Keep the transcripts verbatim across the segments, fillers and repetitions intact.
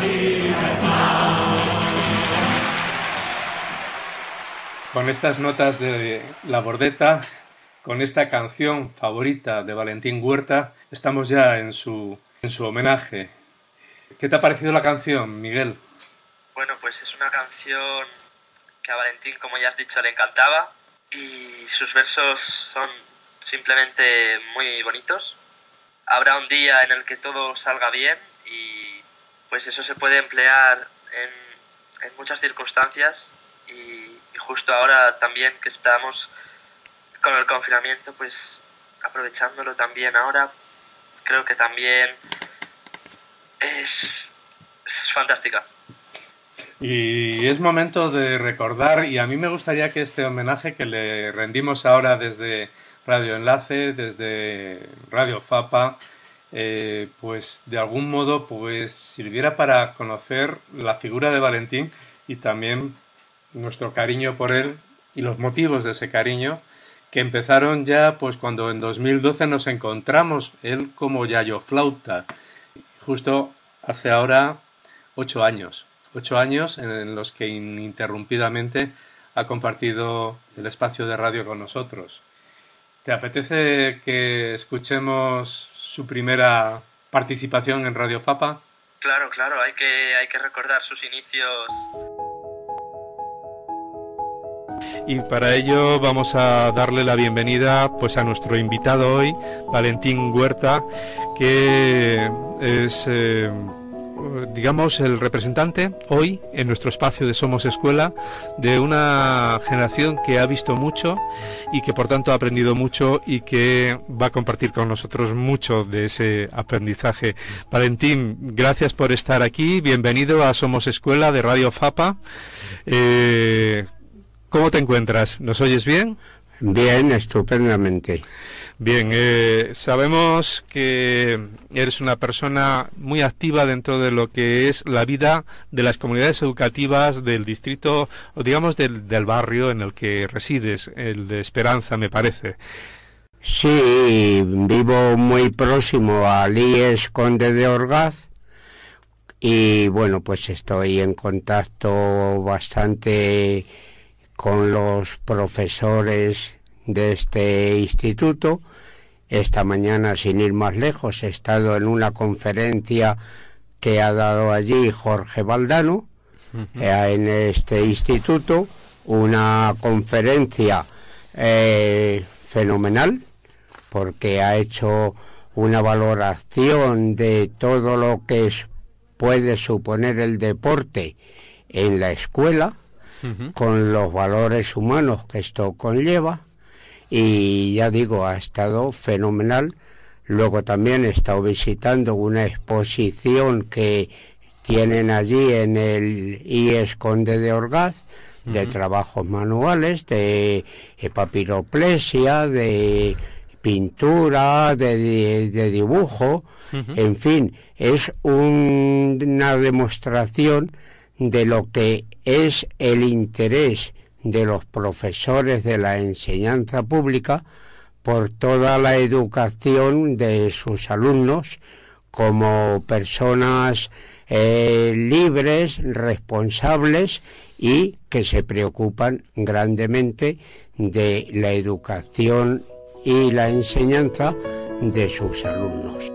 Con estas notas de La Bordeta, con esta canción favorita de Valentín Huerta, estamos ya en su, en su homenaje. ¿Qué te ha parecido la canción, Miguel? Bueno, pues es una canción que a Valentín, como ya has dicho, le encantaba y sus versos son simplemente muy bonitos. Habrá un día en el que todo salga bien y pues eso se puede emplear en, en muchas circunstancias y, y justo ahora también que estamos con el confinamiento, pues aprovechándolo también ahora, creo que también es, es fantástica. Y es momento de recordar, y a mí me gustaría que este homenaje que le rendimos ahora desde Radio Enlace, desde Radio Fapa, eh, pues de algún modo pues sirviera para conocer la figura de Valentín y también nuestro cariño por él y los motivos de ese cariño que empezaron ya pues cuando en dos mil doce nos encontramos él como Yayo Flauta, justo hace ahora ocho años. Ocho años en los que ininterrumpidamente ha compartido el espacio de radio con nosotros. ¿Te apetece que escuchemos su primera participación en Radio Fapa? Claro, claro, hay que, hay que recordar sus inicios. Y para ello vamos a darle la bienvenida pues a nuestro invitado hoy, Valentín Huerta, que es... Eh, digamos, el representante hoy en nuestro espacio de Somos Escuela de una generación que ha visto mucho y que por tanto ha aprendido mucho y que va a compartir con nosotros mucho de ese aprendizaje. Valentín, gracias por estar aquí, bienvenido a Somos Escuela de Radio Fapa. Eh, ¿Cómo te encuentras? ¿Nos oyes bien? Bien, estupendamente. Bien, eh, sabemos que eres una persona muy activa dentro de lo que es la vida de las comunidades educativas del distrito, o digamos del, del barrio en el que resides, el de Esperanza, me parece. Sí, vivo muy próximo al I E S Conde de Orgaz y bueno, pues estoy en contacto bastante con los profesores de este instituto. Esta mañana, sin ir más lejos, he estado en una conferencia que ha dado allí Jorge Valdano, uh-huh. eh, en este instituto, una conferencia eh, fenomenal, porque ha hecho una valoración de todo lo que es, puede suponer el deporte en la escuela, uh-huh. con los valores humanos que esto conlleva. Y ya digo, ha estado fenomenal. Luego también he estado visitando una exposición que tienen allí en el I E S Conde de Orgaz, uh-huh. de trabajos manuales, de papiroplesia, de pintura, de, de, de dibujo, uh-huh. en fin, es un, una demostración de lo que es el interés de los profesores de la enseñanza pública por toda la educación de sus alumnos como personas eh, libres, responsables y que se preocupan grandemente de la educación y la enseñanza de sus alumnos.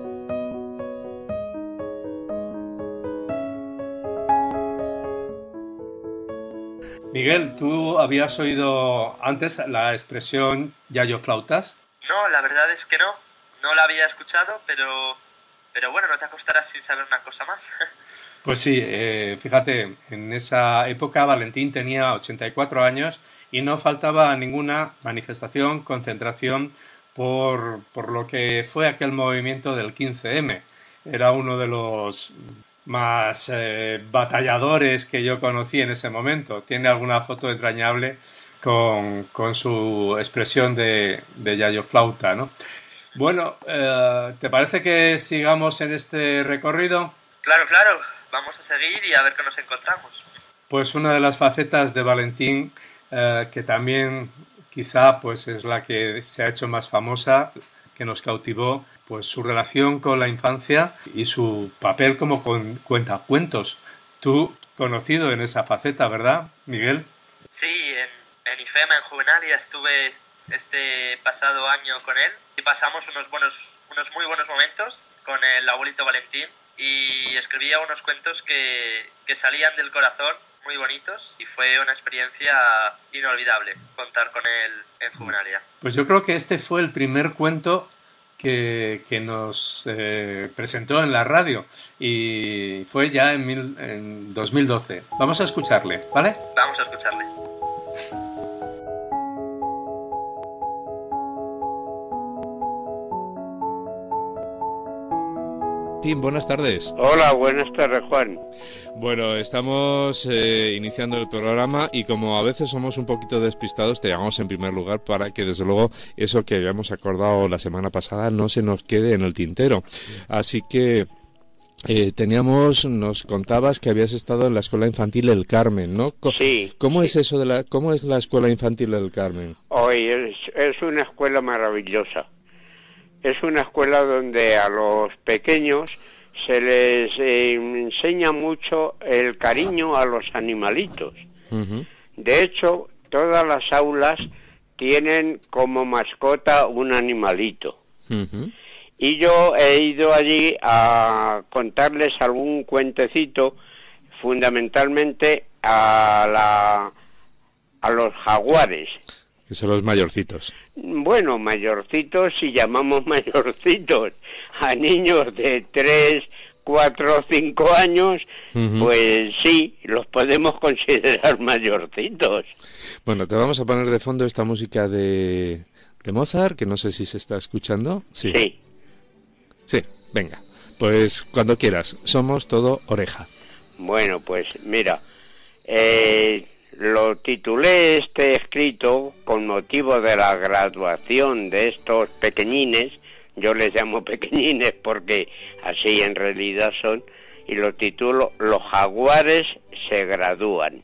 Miguel, ¿tú habías oído antes la expresión Yayo Flautas? No, la verdad es que no. No la había escuchado, pero, pero bueno, no te acostarás sin saber una cosa más. Pues sí, eh, fíjate, en esa época Valentín tenía ochenta y cuatro años y no faltaba ninguna manifestación, concentración por, por lo que fue aquel movimiento del quince eme. Era uno de los más eh, batalladores que yo conocí en ese momento. Tiene alguna foto entrañable con, con su expresión de, de Yayo Flauta, ¿no? Bueno, eh, ¿te parece que sigamos en este recorrido? Claro, claro. Vamos a seguir y a ver qué nos encontramos. Pues una de las facetas de Valentín, eh, que también quizá pues es la que se ha hecho más famosa, que nos cautivó pues su relación con la infancia y su papel como con, cuentacuentos. Tú, conocido en esa faceta, ¿verdad, Miguel? Sí, en, en IFEMA, en Juvenalia, estuve este pasado año con él y pasamos unos buenos, unos muy buenos momentos con el abuelito Valentín y escribía unos cuentos que, que salían del corazón, muy bonitos, y fue una experiencia inolvidable contar con él en Juvenalia. Pues yo creo que este fue el primer cuento que, que nos eh, presentó en la radio y fue ya en, mil, en dos mil doce. Vamos a escucharle, ¿vale? Vamos a escucharle. Tim, buenas tardes. Hola, buenas tardes, Juan. Bueno, estamos eh, iniciando el programa y como a veces somos un poquito despistados, te llamamos en primer lugar para que desde luego eso que habíamos acordado la semana pasada no se nos quede en el tintero. Así que eh, teníamos, nos contabas que habías estado en la Escuela Infantil El Carmen, ¿no? Sí. ¿Cómo sí. es eso de la, cómo es la Escuela Infantil El Carmen? Hoy es, es una escuela maravillosa. Es una escuela donde a los pequeños se les eh, enseña mucho el cariño a los animalitos. Uh-huh. De hecho, todas las aulas tienen como mascota un animalito. Uh-huh. Y yo he ido allí a contarles algún cuentecito, fundamentalmente a, la, a los jaguares. Que son los mayorcitos. Bueno, mayorcitos, si llamamos mayorcitos a niños de tres, cuatro, cinco años, uh-huh. Pues sí, los podemos considerar mayorcitos. Bueno, te vamos a poner de fondo esta música de, de Mozart, que no sé si se está escuchando. Sí. Sí. Sí, venga. Pues cuando quieras, somos todo oreja. Bueno, pues mira, eh... lo titulé este escrito con motivo de la graduación de estos pequeñines, yo les llamo pequeñines porque así en realidad son, y lo titulo Los jaguares se gradúan.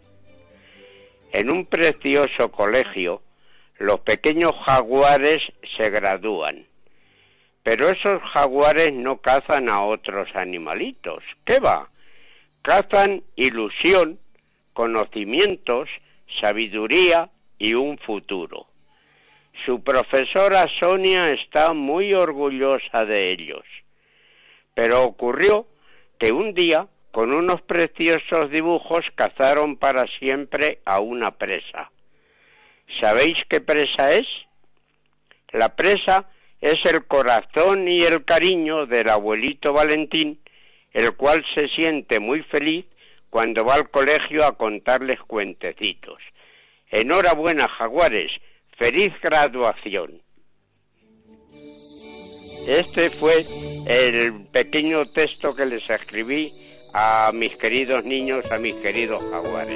En un precioso colegio, los pequeños jaguares se gradúan, pero esos jaguares no cazan a otros animalitos, ¿qué va? Cazan ilusión, conocimientos, sabiduría y un futuro. Su profesora Sonia está muy orgullosa de ellos. Pero ocurrió que un día, con unos preciosos dibujos, cazaron para siempre a una presa. ¿Sabéis qué presa es? La presa es el corazón y el cariño del abuelito Valentín, el cual se siente muy feliz cuando va al colegio a contarles cuentecitos. Enhorabuena, jaguares, feliz graduación. Este fue el pequeño texto que les escribí a mis queridos niños, a mis queridos jaguares.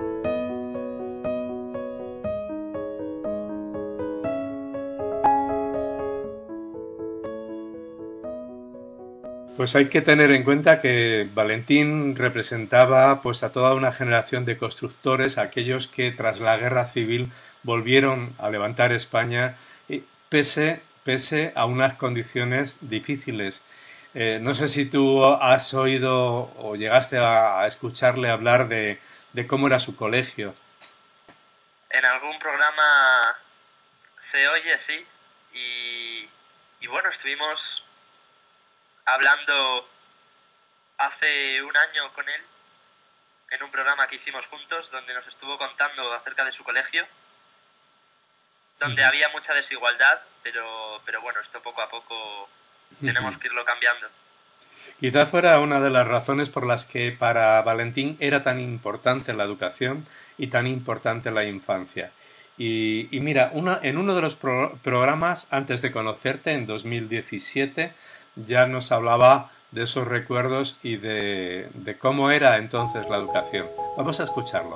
Pues hay que tener en cuenta que Valentín representaba pues a toda una generación de constructores, aquellos que tras la guerra civil volvieron a levantar España pese, pese a unas condiciones difíciles. Eh, no sé si tú has oído o llegaste a, a escucharle hablar de, de cómo era su colegio. En algún programa se oye, sí, y, y bueno, estuvimos hablando hace un año con él en un programa que hicimos juntos donde nos estuvo contando acerca de su colegio, donde uh-huh. había mucha desigualdad, pero, pero bueno, esto poco a poco tenemos uh-huh. que irlo cambiando. Quizá fuera una de las razones por las que para Valentín era tan importante la educación y tan importante la infancia. Y, y mira, una, en uno de los pro, programas, antes de conocerte, en dos mil diecisiete, ya nos hablaba de esos recuerdos y de, de cómo era entonces la educación. Vamos a escucharlo.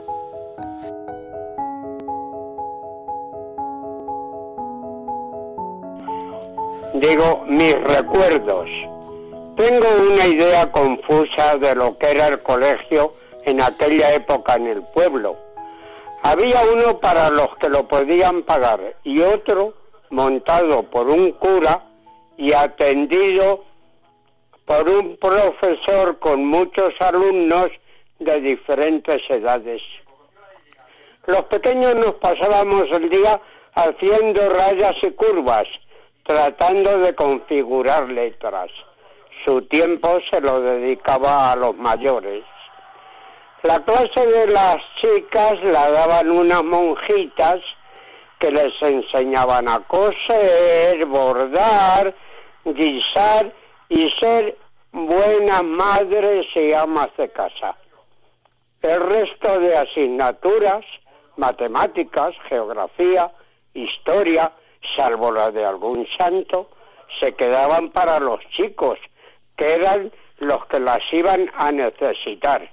Digo, mis recuerdos. Tengo una idea confusa de lo que era el colegio en aquella época en el pueblo. Había uno para los que lo podían pagar y otro montado por un cura y atendido por un profesor con muchos alumnos de diferentes edades. Los pequeños nos pasábamos el día haciendo rayas y curvas, tratando de configurar letras. Su tiempo se lo dedicaba a los mayores. La clase de las chicas la daban unas monjitas que les enseñaban a coser, bordar, guisar y ser buenas madres y amas de casa. El resto de asignaturas, matemáticas, geografía, historia, salvo la de algún santo, se quedaban para los chicos, que eran los que las iban a necesitar.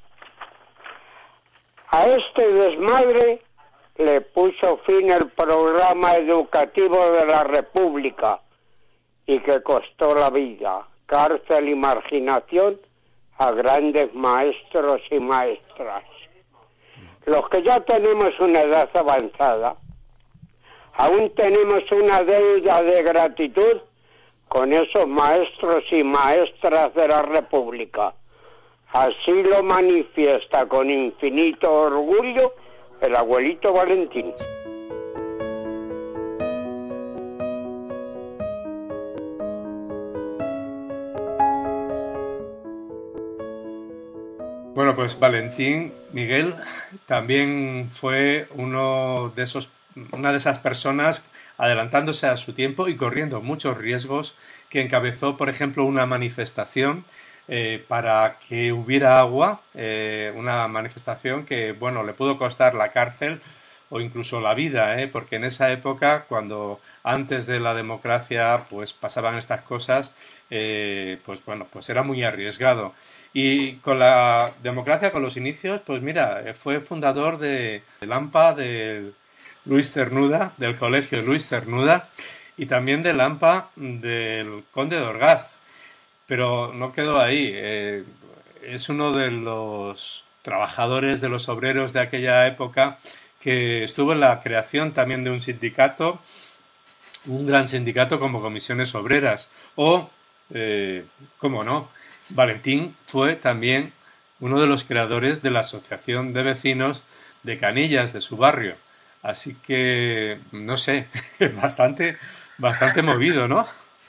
A este desmadre le puso fin el programa educativo de la República y que costó la vida, cárcel y marginación a grandes maestros y maestras. Los que ya tenemos una edad avanzada, aún tenemos una deuda de gratitud con esos maestros y maestras de la República. Así lo manifiesta con infinito orgullo el abuelito Valentín. Bueno, pues Valentín Miguel también fue uno de esos, una de esas personas adelantándose a su tiempo y corriendo muchos riesgos, que encabezó, por ejemplo, una manifestación eh, para que hubiera agua, eh, una manifestación que, bueno, le pudo costar la cárcel o incluso la vida, ¿eh? Porque en esa época, cuando antes de la democracia pues pasaban estas cosas, eh, pues bueno, pues era muy arriesgado. Y con la democracia, con los inicios, pues mira, fue fundador de, del AMPA, de Luis Cernuda, del colegio Luis Cernuda, y también del AMPA del Conde de Orgaz. Pero no quedó ahí. Eh, es uno de los trabajadores, de los obreros de aquella época, que estuvo en la creación también de un sindicato, un gran sindicato como Comisiones Obreras. O, eh, cómo no, Valentín fue también uno de los creadores de la Asociación de Vecinos de Canillas, de su barrio. Así que, no sé, bastante, bastante movido, ¿no?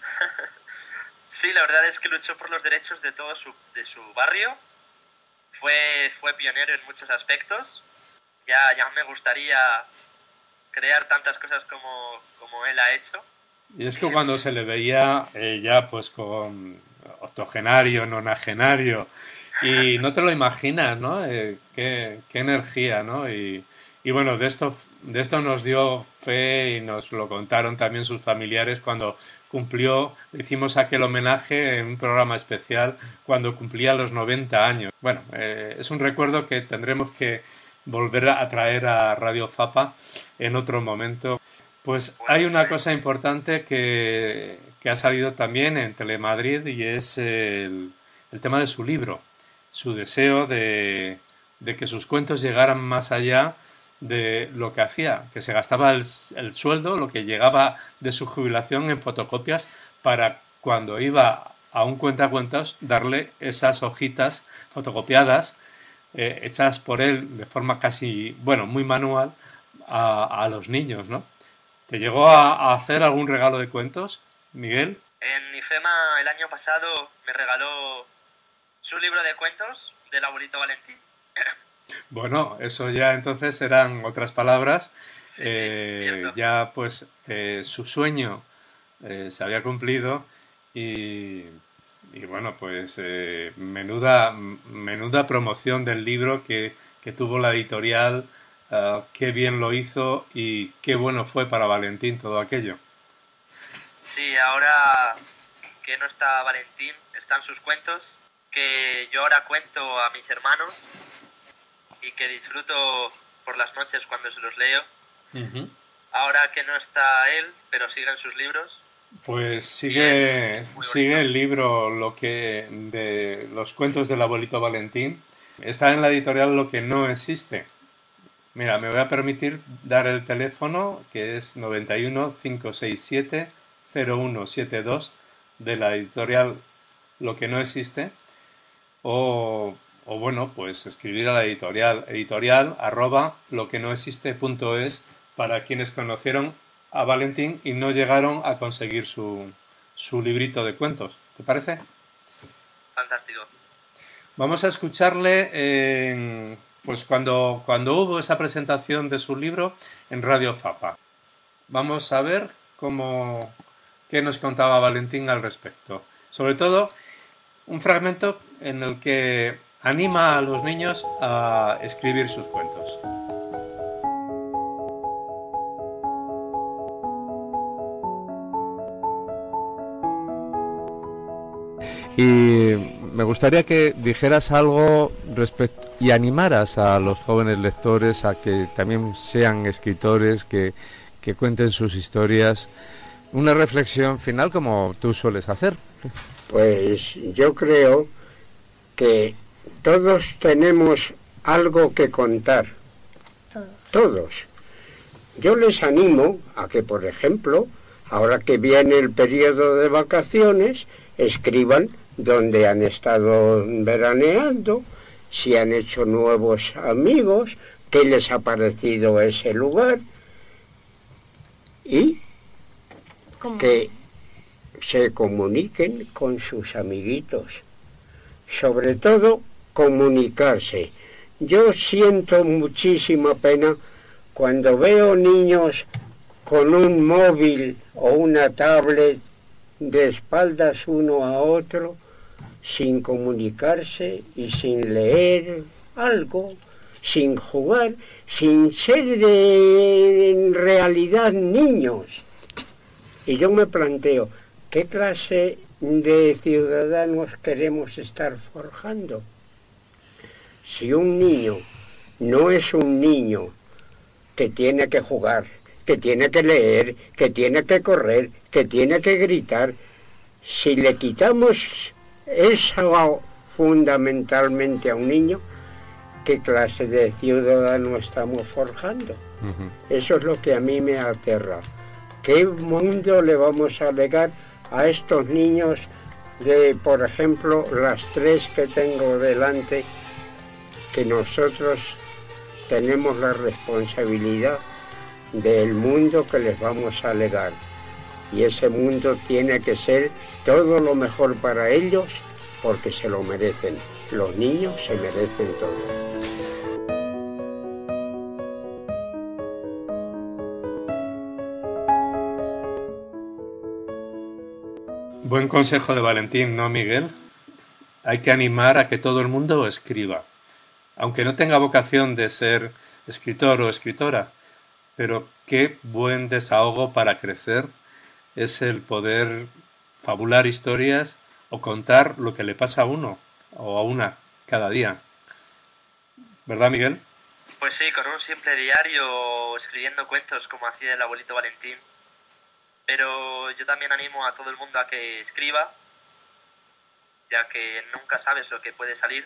Sí, la verdad es que luchó por los derechos de todo su, de su barrio. Fue, fue pionero en muchos aspectos. Ya, ya me gustaría crear tantas cosas como, como él ha hecho. Y es que cuando se le veía eh, ya pues con octogenario, nonagenario, y no te lo imaginas, ¿no? Eh, qué, qué energía, ¿no? Y, y bueno, de esto, de esto nos dio fe y nos lo contaron también sus familiares cuando cumplió, hicimos aquel homenaje en un programa especial cuando cumplía los noventa años. Bueno, eh, es un recuerdo que tendremos que volver a traer a Radio Fapa en otro momento. Pues hay una cosa importante que, que ha salido también en Telemadrid y es el, el tema de su libro, su deseo de, de que sus cuentos llegaran más allá de lo que hacía, que se gastaba el, el sueldo, lo que llegaba de su jubilación en fotocopias para cuando iba a un cuentacuentos darle esas hojitas fotocopiadas eh, hechas por él de forma casi, bueno, muy manual a, a los niños, ¿no? ¿Te llegó a, a hacer algún regalo de cuentos, Miguel? En IFEMA el año pasado me regaló su libro de cuentos del abuelito Valentín. Bueno, eso ya entonces eran otras palabras. Sí, eh, sí, ya pues eh, su sueño eh, se había cumplido y, y bueno, pues eh, menuda, menuda promoción del libro que, que tuvo la editorial. Uh, qué bien lo hizo y qué bueno fue para Valentín todo aquello. Sí, ahora que no está Valentín, están sus cuentos, que yo ahora cuento a mis hermanos y que disfruto por las noches cuando se los leo. Uh-huh. Ahora que no está él, pero siguen sus libros. Pues sigue, sigue el libro lo que de los cuentos del abuelito Valentín. Está en la editorial Lo que no existe. Mira, me voy a permitir dar el teléfono, que es noventa y uno, cinco seis siete, cero uno siete dos, de la editorial Lo que no existe, o, o bueno, pues escribir a la editorial, editorial arroba lo que no existe punto es, para quienes conocieron a Valentín y no llegaron a conseguir su, su librito de cuentos. ¿Te parece? Fantástico. Vamos a escucharle en, pues cuando, cuando hubo esa presentación de su libro en Radio Fapa. Vamos a ver cómo, qué nos contaba Valentín al respecto. Sobre todo, un fragmento en el que anima a los niños a escribir sus cuentos. Y me gustaría que dijeras algo respecto y animaras a los jóvenes lectores a que también sean escritores, que, que cuenten sus historias. Una reflexión final como tú sueles hacer. Pues yo creo que todos tenemos algo que contar. Todos. Todos. Yo les animo a que, por ejemplo, ahora que viene el periodo de vacaciones, escriban donde han estado veraneando, si han hecho nuevos amigos, qué les ha parecido ese lugar, y ¿Cómo? Que se comuniquen con sus amiguitos. Sobre todo, comunicarse. Yo siento muchísima pena cuando veo niños con un móvil o una tablet de espaldas uno a otro, sin comunicarse y sin leer algo, sin jugar, sin ser de en realidad niños. Y yo me planteo, ¿qué clase de ciudadanos queremos estar forjando? Si un niño no es un niño que tiene que jugar, que tiene que leer, que tiene que correr, que tiene que gritar, si le quitamos eso fundamentalmente a un niño, ¿qué clase de ciudadano estamos forjando? Uh-huh. Eso es lo que a mí me aterra. ¿Qué mundo le vamos a legar a estos niños de, por ejemplo, las tres que tengo delante, que nosotros tenemos la responsabilidad del mundo que les vamos a legar? Y ese mundo tiene que ser todo lo mejor para ellos, porque se lo merecen. Los niños se merecen todo. Buen consejo de Valentín, ¿no, Miguel? Hay que animar a que todo el mundo escriba, aunque no tenga vocación de ser escritor o escritora, pero qué buen desahogo para crecer es el poder fabular historias o contar lo que le pasa a uno o a una cada día. ¿Verdad, Miguel? Pues sí, con un simple diario, escribiendo cuentos como hacía el abuelito Valentín. Pero yo también animo a todo el mundo a que escriba, ya que nunca sabes lo que puede salir.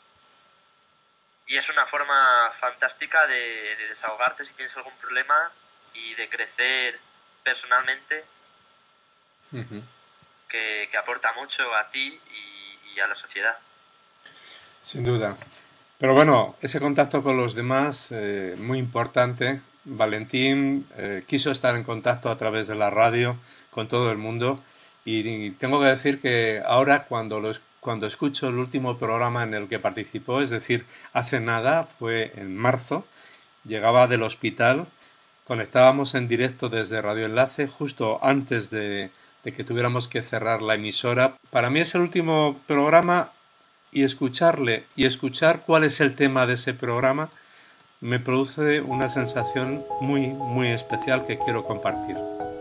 Y es una forma fantástica de, de desahogarte si tienes algún problema y de crecer personalmente, uh-huh. que, que aporta mucho a ti y, y a la sociedad. Sin duda. Pero bueno, ese contacto con los demás, eh, muy importante. Valentín eh, quiso estar en contacto a través de la radio con todo el mundo y, y tengo que decir que ahora cuando, lo, cuando escucho el último programa en el que participó, es decir, hace nada, fue en marzo, llegaba del hospital, conectábamos en directo desde Radio Enlace justo antes de, de que tuviéramos que cerrar la emisora. Para mí es el último programa y escucharle y escuchar cuál es el tema de ese programa me produce una sensación muy, muy especial que quiero compartir.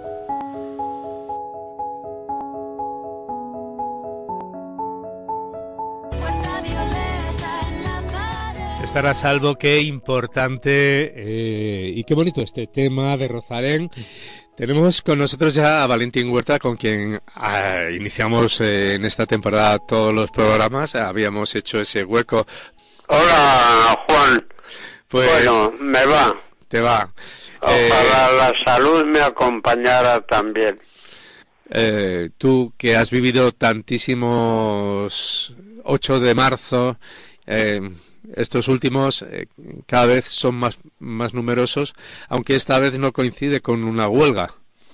Estar a salvo, qué importante eh, y qué bonito este tema de Rosalén. Tenemos con nosotros ya a Valentín Huerta, con quien ah, iniciamos eh, en esta temporada todos los programas. Habíamos hecho ese hueco. Hola, Juan. Pues, bueno, me va. Te va. Ojalá eh, la salud me acompañara también. Eh, tú que has vivido tantísimos ocho de marzo, eh, estos últimos eh, cada vez son más, más numerosos, aunque esta vez no coincide con una huelga.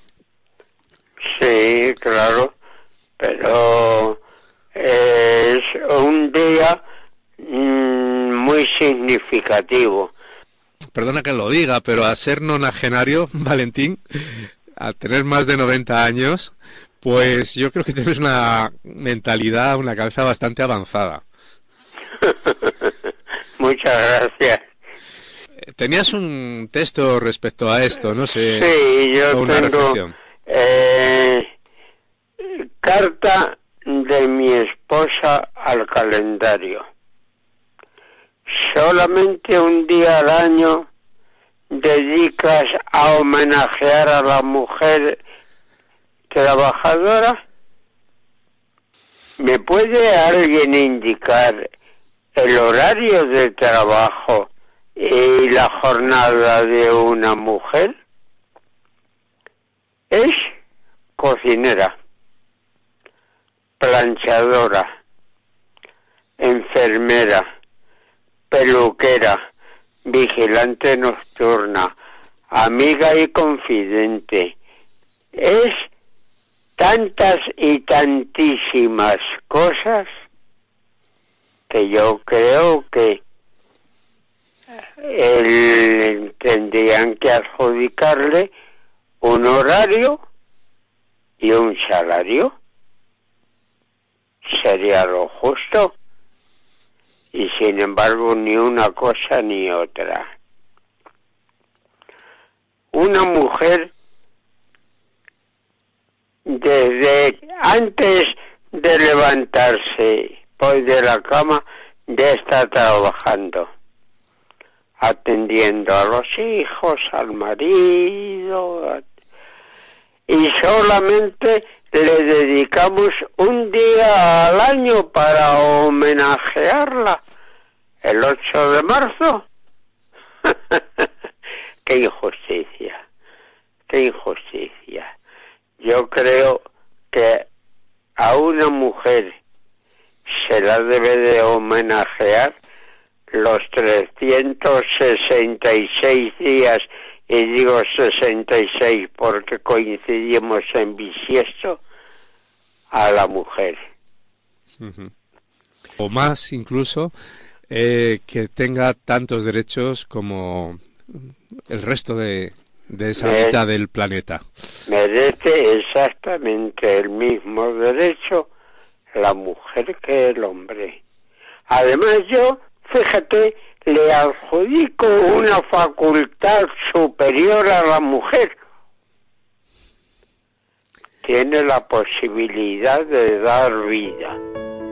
Sí, claro, pero es un día mmm, muy significativo. Perdona que lo diga, pero a ser nonagenario, Valentín, a tener más de noventa años, pues yo creo que tienes una mentalidad, una cabeza bastante avanzada. Muchas gracias. Tenías un texto respecto a esto, no sé. Sí, yo una tengo reflexión. Eh, carta de mi esposa al calendario. Solamente un día al año dedicas a homenajear a la mujer trabajadora. ¿Me puede alguien indicar el horario de trabajo y la jornada de una mujer? Es cocinera, planchadora, enfermera, peluquera, vigilante nocturna, amiga y confidente. Es tantas y tantísimas cosas que yo creo que el, tendrían que adjudicarle un horario y un salario. Sería lo justo. Y sin embargo ni una cosa ni otra. Una mujer desde antes de levantarse hoy de la cama ya está trabajando, atendiendo a los hijos, al marido, a... y solamente le dedicamos un día al año para homenajearla, el ocho de marzo. ¡Qué injusticia! ¡Qué injusticia! Yo creo que a una mujer se la debe de homenajear los trescientos sesenta y seis días, y digo sesenta y seis porque coincidimos en bisiesto, a la mujer. Uh-huh. O más incluso, eh, que tenga tantos derechos como el resto de, de esa Me, mitad del planeta. Merece exactamente el mismo derecho la mujer que el hombre. Además yo, fíjate, le adjudico una facultad superior a la mujer. Tiene la posibilidad de dar vida.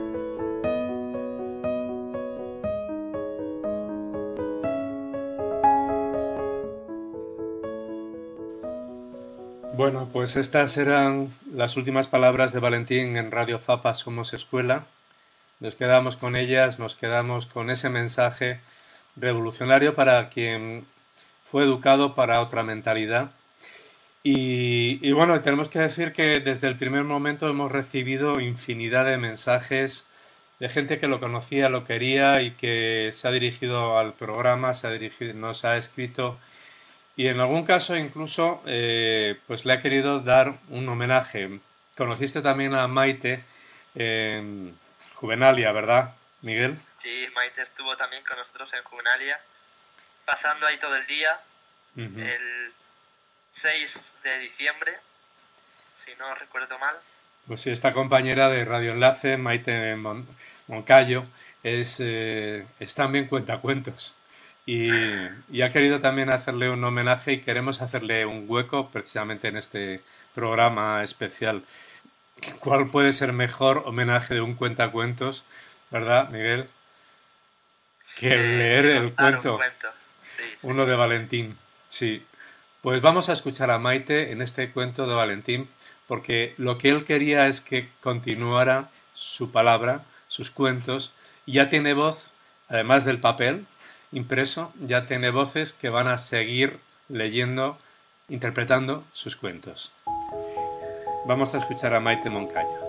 Bueno, pues estas eran las últimas palabras de Valentín en Radio Fapa Somos Escuela. Nos quedamos con ellas, nos quedamos con ese mensaje revolucionario para quien fue educado para otra mentalidad. Y, y bueno, tenemos que decir que desde el primer momento hemos recibido infinidad de mensajes de gente que lo conocía, lo quería y que se ha dirigido al programa, se ha dirigido, nos ha escrito y en algún caso incluso eh, pues le ha querido dar un homenaje. Conociste también a Maite en Juvenalia, ¿verdad, Miguel? Sí, Maite estuvo también con nosotros en Juvenalia, pasando ahí todo el día, uh-huh. el seis de diciembre, si no recuerdo mal. Pues sí, esta compañera de Radio Enlace, Maite Mon- Moncayo, es, eh, es también cuentacuentos. Y, y ha querido también hacerle un homenaje y queremos hacerle un hueco precisamente en este programa especial. ¿Cuál puede ser mejor homenaje de un cuentacuentos, verdad, Miguel? Que eh, leer el cuento, cuento. Sí, sí, uno sí. de Valentín. Sí. Pues vamos a escuchar a Maite en este cuento de Valentín, porque lo que él quería es que continuara su palabra, sus cuentos, y ya tiene voz, además del papel, impreso ya tiene voces que van a seguir leyendo, interpretando sus cuentos. Vamos a escuchar a Maite Moncayo.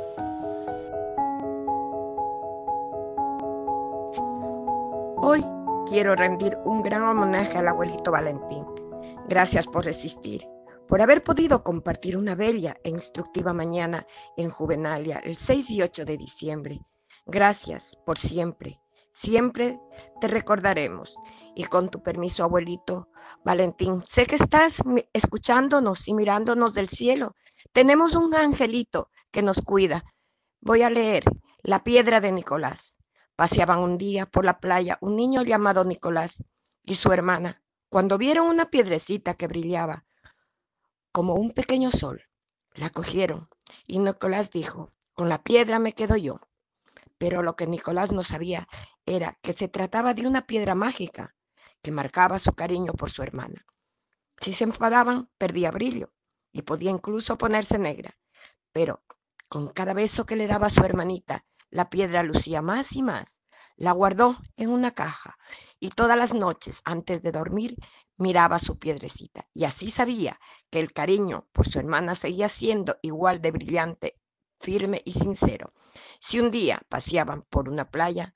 Hoy quiero rendir un gran homenaje al abuelito Valentín. Gracias por resistir, por haber podido compartir una bella e instructiva mañana en Juvenalia el seis y ocho de diciembre. Gracias por siempre, siempre te recordaremos. Y con tu permiso, abuelito Valentín, sé que estás escuchándonos y mirándonos del cielo. Tenemos un angelito que nos cuida. Voy a leer La piedra de Nicolás. Paseaban un día por la playa un niño llamado Nicolás y su hermana, cuando vieron una piedrecita que brillaba como un pequeño sol. La cogieron y Nicolás dijo: con la piedra me quedo yo. Pero lo que Nicolás no sabía era que se trataba de una piedra mágica que marcaba su cariño por su hermana. Si se enfadaban, perdía brillo y podía incluso ponerse negra. Pero con cada beso que le daba a su hermanita, la piedra lucía más y más. La guardó en una caja y todas las noches, antes de dormir, miraba su piedrecita. Y así sabía que el cariño por su hermana seguía siendo igual de brillante, firme y sincero. Si un día paseaban por una playa,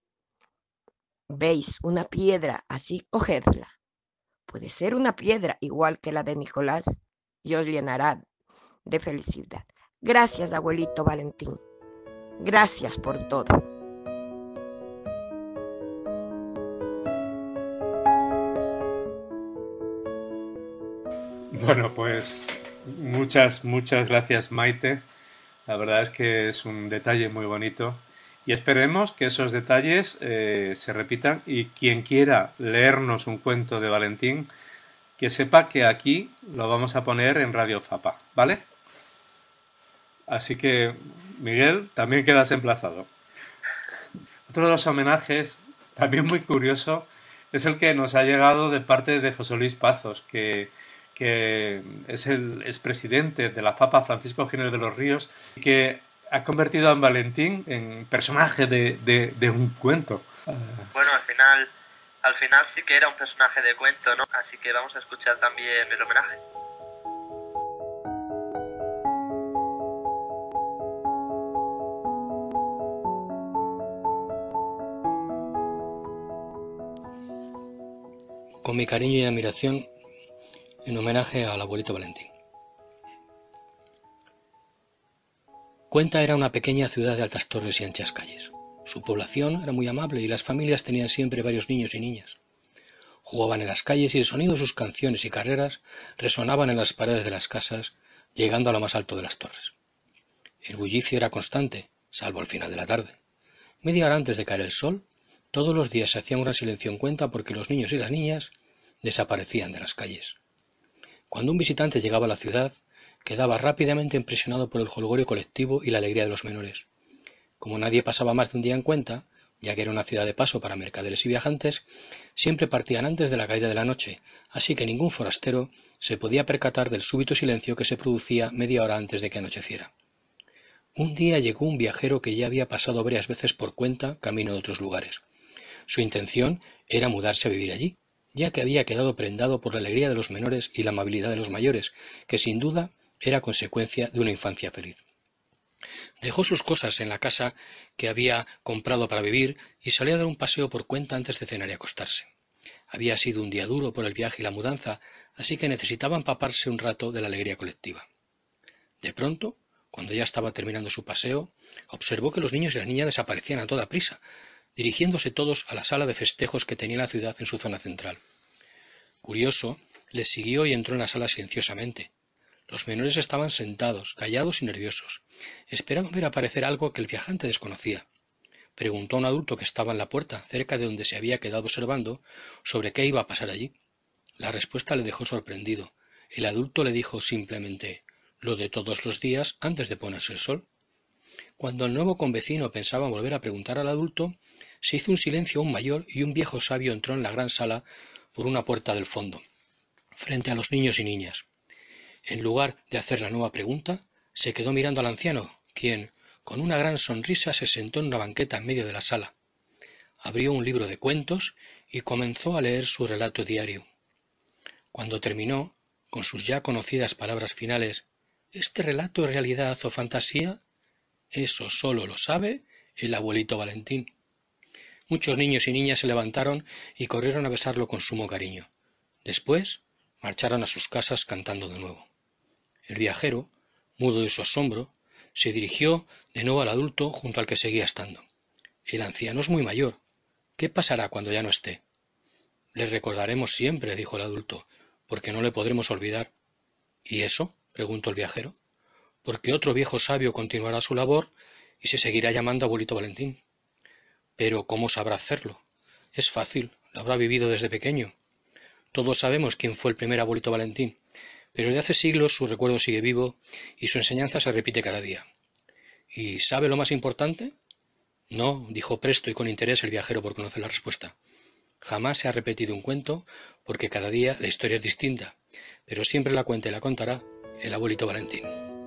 veis una piedra así, cogedla. Puede ser una piedra igual que la de Nicolás y os llenará de felicidad. Gracias, abuelito Valentín. Gracias por todo. Bueno, pues muchas, muchas gracias, Maite. La verdad es que es un detalle muy bonito y esperemos que esos detalles eh, se repitan, y quien quiera leernos un cuento de Valentín, que sepa que aquí lo vamos a poner en Radio Fapa, ¿vale? Así que, Miguel, también quedas emplazado. Otro de los homenajes, también muy curioso, es el que nos ha llegado de parte de José Luis Pazos, que, que es el expresidente de la Fapa, Francisco Jiménez de los Ríos, que ha convertido a Valentín en personaje de, de, de un cuento. Bueno, al final, al final sí que era un personaje de cuento, ¿no? Así que vamos a escuchar también el homenaje. Con mi cariño y admiración, en homenaje al abuelito Valentín. Cuenta era una pequeña ciudad de altas torres y anchas calles. Su población era muy amable y las familias tenían siempre varios niños y niñas. Jugaban en las calles y el sonido de sus canciones y carreras resonaban en las paredes de las casas, llegando a lo más alto de las torres. El bullicio era constante, salvo al final de la tarde. Media hora antes de caer el sol, todos los días se hacía un gran silencio en Cuenta porque los niños y las niñas desaparecían de las calles. Cuando un visitante llegaba a la ciudad, quedaba rápidamente impresionado por el jolgorio colectivo y la alegría de los menores. Como nadie pasaba más de un día en Cuenta, ya que era una ciudad de paso para mercaderes y viajantes, siempre partían antes de la caída de la noche, así que ningún forastero se podía percatar del súbito silencio que se producía media hora antes de que anocheciera. Un día llegó un viajero que ya había pasado varias veces por Cuenta, camino de otros lugares. Su intención era mudarse a vivir allí, ya que había quedado prendado por la alegría de los menores y la amabilidad de los mayores, que sin duda era consecuencia de una infancia feliz. Dejó sus cosas en la casa que había comprado para vivir y salió a dar un paseo por Cuenta antes de cenar y acostarse. Había sido un día duro por el viaje y la mudanza, así que necesitaba empaparse un rato de la alegría colectiva. De pronto, cuando ya estaba terminando su paseo, observó que los niños y las niñas desaparecían a toda prisa, dirigiéndose todos a la sala de festejos que tenía la ciudad en su zona central. Curioso, les siguió y entró en la sala silenciosamente. Los menores estaban sentados, callados y nerviosos. Esperaban ver aparecer algo que el viajante desconocía. Preguntó a un adulto que estaba en la puerta, cerca de donde se había quedado observando, sobre qué iba a pasar allí. La respuesta le dejó sorprendido. El adulto le dijo simplemente: «Lo de todos los días antes de ponerse el sol». Cuando el nuevo convecino pensaba volver a preguntar al adulto, se hizo un silencio aún mayor y un viejo sabio entró en la gran sala por una puerta del fondo, frente a los niños y niñas. En lugar de hacer la nueva pregunta, se quedó mirando al anciano, quien, con una gran sonrisa, se sentó en una banqueta en medio de la sala. abrió un libro de cuentos y comenzó a leer su relato diario. Cuando terminó, con sus ya conocidas palabras finales, ¿este relato es realidad o fantasía? Eso solo lo sabe el abuelito Valentín. Muchos niños y niñas se levantaron y corrieron a besarlo con sumo cariño. Después marcharon a sus casas cantando de nuevo. El viajero, mudo de su asombro, se dirigió de nuevo al adulto junto al que seguía estando. El anciano es muy mayor. ¿Qué pasará cuando ya no esté? Le recordaremos siempre, dijo el adulto, porque no le podremos olvidar. ¿Y eso?, preguntó el viajero. Porque otro viejo sabio continuará su labor y se seguirá llamando abuelito Valentín. Pero ¿cómo sabrá hacerlo? Es fácil, lo habrá vivido desde pequeño. Todos sabemos quién fue el primer abuelito Valentín, pero desde hace siglos su recuerdo sigue vivo y su enseñanza se repite cada día. ¿Y sabe lo más importante? No, dijo presto y con interés el viajero por conocer la respuesta. Jamás se ha repetido un cuento porque cada día la historia es distinta, pero siempre la cuenta y la contará el abuelito Valentín.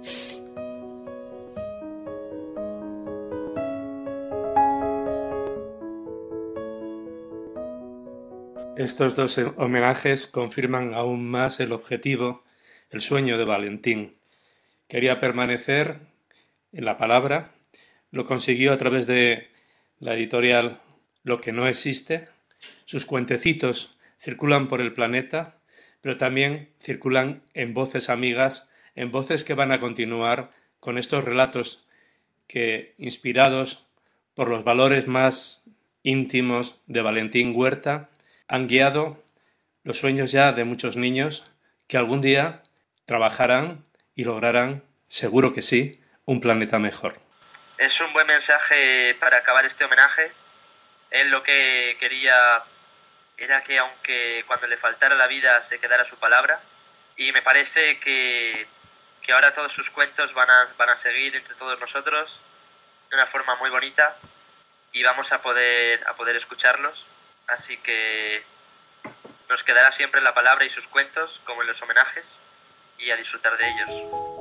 Estos dos homenajes confirman aún más el objetivo, el sueño de Valentín. Quería permanecer en la palabra, lo consiguió a través de la editorial Lo que no existe. Sus cuentecitos circulan por el planeta, pero también circulan en voces amigas, en voces que van a continuar con estos relatos que, inspirados por los valores más íntimos de Valentín Huerta, han guiado los sueños ya de muchos niños que algún día trabajarán y lograrán, seguro que sí, un planeta mejor. Es un buen mensaje para acabar este homenaje. Él lo que quería era que aunque cuando le faltara la vida se quedara su palabra, y me parece que, que ahora todos sus cuentos van a, van a seguir entre todos nosotros de una forma muy bonita y vamos a poder, a poder escucharlos. Así que nos quedará siempre la palabra y sus cuentos, como en los homenajes, y a disfrutar de ellos.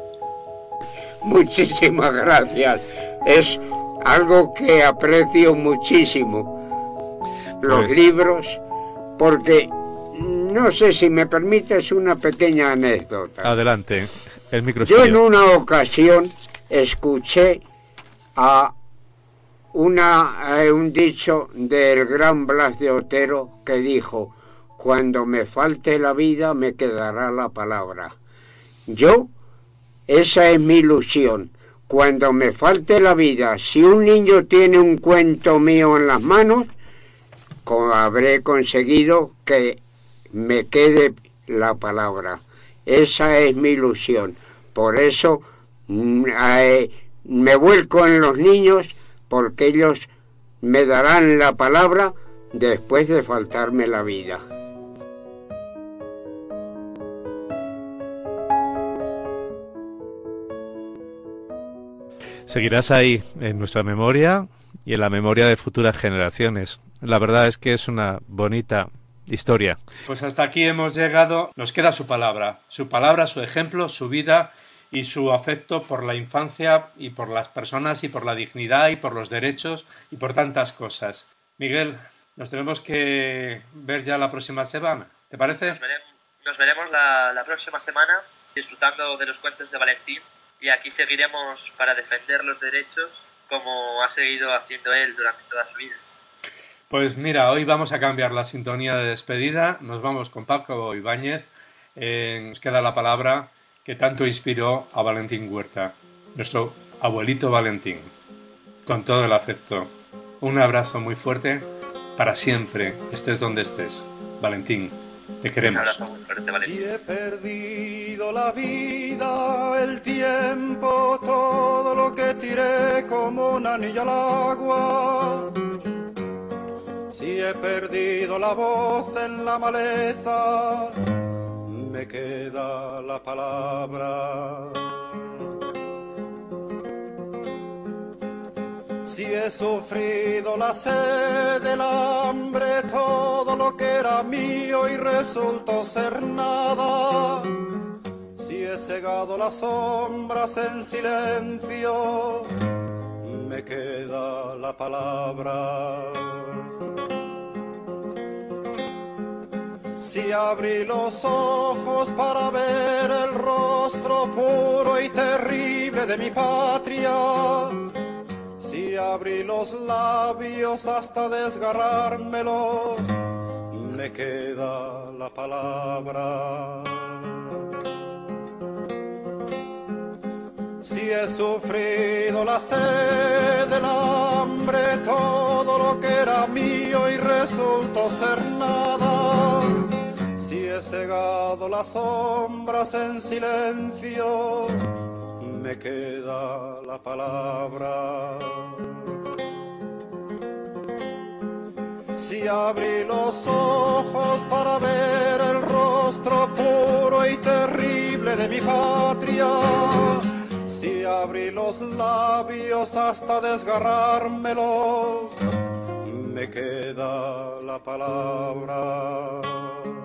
Muchísimas gracias. Es algo que aprecio muchísimo. Los pues... libros, porque no sé si me permites una pequeña anécdota. Adelante, el micro. Yo en una ocasión escuché a Una, eh, un dicho del gran Blas de Otero que dijo: cuando me falte la vida me quedará la palabra. Yo, esa es mi ilusión. Cuando me falte la vida, si un niño tiene un cuento mío en las manos, habré conseguido que me quede la palabra. Esa es mi ilusión. Por eso eh, me vuelco en los niños, porque ellos me darán la palabra después de faltarme la vida. Seguirás ahí, en nuestra memoria y en la memoria de futuras generaciones. La verdad es que es una bonita historia. Pues hasta aquí hemos llegado. Nos queda su palabra, su palabra, su ejemplo, su vida y su afecto por la infancia y por las personas y por la dignidad y por los derechos y por tantas cosas. Miguel, nos tenemos que ver ya la próxima semana, ¿te parece? Nos veremos, nos veremos la, la próxima semana disfrutando de los cuentos de Valentín y aquí seguiremos para defender los derechos como ha seguido haciendo él durante toda su vida. Pues mira, hoy vamos a cambiar la sintonía de despedida, nos vamos con Paco Ibáñez, eh, nos queda la palabra que tanto inspiró a Valentín Huerta, nuestro abuelito Valentín. Con todo el afecto, un abrazo muy fuerte para siempre, estés donde estés. Valentín, te queremos. Un abrazo muy fuerte, Valentín. Si he perdido la vida, el tiempo, todo lo que tiré como un anillo al agua. Si he perdido la voz en la maleza, me queda la palabra. Si he sufrido la sed, el hambre, todo lo que era mío y resultó ser nada. Si he cegado las sombras en silencio, me queda la palabra. Si abrí los ojos para ver el rostro puro y terrible de mi patria, si abrí los labios hasta desgarrármelo, me queda la palabra. Si he sufrido la sed, el hambre, todo lo que era mío y resultó ser nada, si he cegado las sombras en silencio, me queda la palabra. Si abrí los ojos para ver el rostro puro y terrible de mi patria, si abrí los labios hasta desgarrármelos, me queda la palabra.